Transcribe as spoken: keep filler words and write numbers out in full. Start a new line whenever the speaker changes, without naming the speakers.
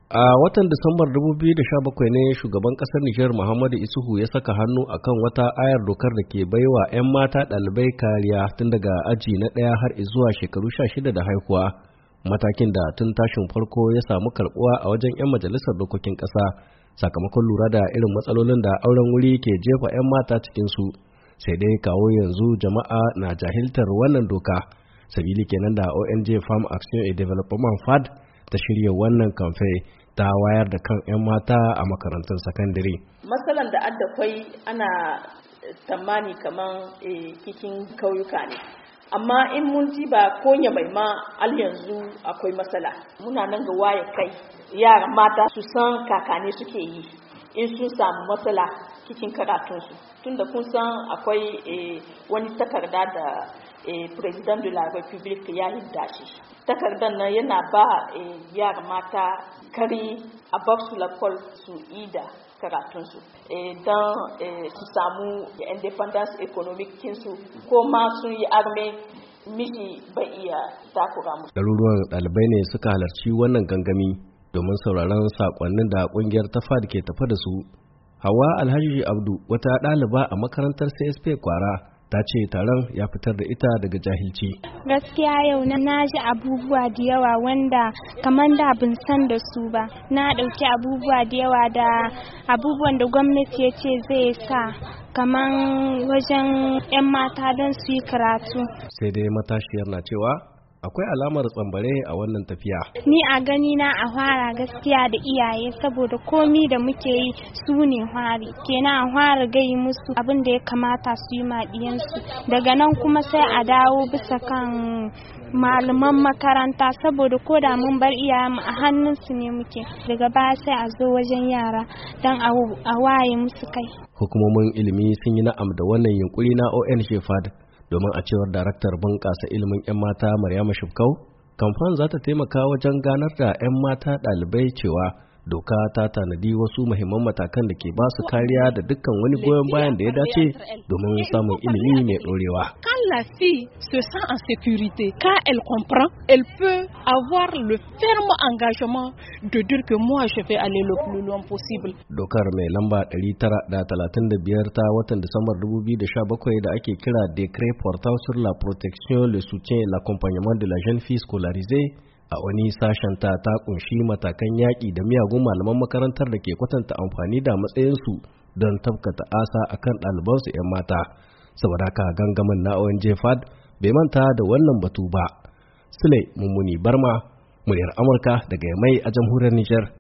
A watan Disambar dubu biyu da sha bakwai ne shugaban ƙasar Nijar Muhammadu Isuhu ya saka hannu akan wata ayar dokar da ke baiwa 'yan mata ɗalibai kariya tun daga aji na ɗaya har zuwa shekaru sha shida da haihuwa, matakin da tun tashin farko ya samu karɓuwa a wajen 'yan majalisar dokokin ƙasa sakamakon lura da irin matsalolin da auren wuri ke jefa 'yan mata cikinsu. Sai dai kawo yanzu jama'a na jahiltar wannan doka, sabili kenan da O N G Farm Action and Development F A D ta shirya wannan kamfe ta wayar da kan 'yan mata a makarantun sakandare.
Matsalan da adda kwai ana tsammani kaman cikin kauyuka ne, amma in mun ji ba konya mai ma al yanzu akwai matsala. Muna nan ga waye kai yaran mata su san kakane suke yi in sun samu matsala cikin karatunsu, tunda kun san akwai wani takarda da President de la Republique ya hidda shi. Takardar nan yana ba yara mata kari a bar su lakol su ida karatunsu don su samu independence economic kinsu, ko ma sun yi arme miji bai iya takura musu.
Ɗaruruwan ɗalibai ne suka halarci wannan gangami domin sauraron sakonnin da ƙungiyar ta F A D ke tafa da su. Hawa Alhaji Abdu, wata ɗaliba a makarantar C S P Kwara, ta ce taron ya fitar da ita daga jahilci.
Gaskiya yau na ji abubuwa da yawa wanda kamar da bin san da su ba. Na ɗauki abubuwa da yawa da abubuwan da gwamnati ya ce zai sa kamar wajen 'yan mata don su yi karatu.
Sai dai matashiyar na cewa akwai alamar tsambare a wannan tafiya.
Ni a gani na a fara gaskiya da iyaye, saboda komi da muke yi su ne fari. Kenan a fara gai musu abin da ya kamata su yi maɗiyansu. Daga nan kuma sai a dawo bisa kan malaman makaranta, saboda ko da mun bar iyayenmu a hannunsu ne muke. Daga baya sai a zo wajen yara don a waye musu kai.
Hukumomin ilimi sun yi na'am da wannan yunkuri na O N G F A D. Domin a cewar daraktar bunƙasa ilimin 'yan mata Maryama Shifkau, kamfan za ta taimaka wajen ganar da 'yan mata ɗalibai cewa doka ta tanadi wasu muhimman matakan da ke ba su kariya da dukkan wani goyon bayan da ya dace domin samun ilimi mai ɗorewa.
Quand la fille se sent en sécurité, quand elle comprend, elle peut avoir le ferme engagement de dire que moi je vais aller le plus loin possible.
Dokar mai lamba ɗari tara da talatin da biyar ta watan Disambar dubu biyu da sha bakwai da ake kira Décret portant sur la protection, le soutien et l'accompagnement de la jeune fille scolarisée, a wani sashen ta ta kunshi matakan yaƙi da miyagun malaman makarantar da ke kwatanta amfani da matsayinsu don tabkata asa akan ɗalibansu 'yan mata. Saboda haka gangamin na O N G F A D bai manta da wannan batu ba. Sule Mummuni Barma, muryar Amurka daga Yamai a jamhuriyar Nijar.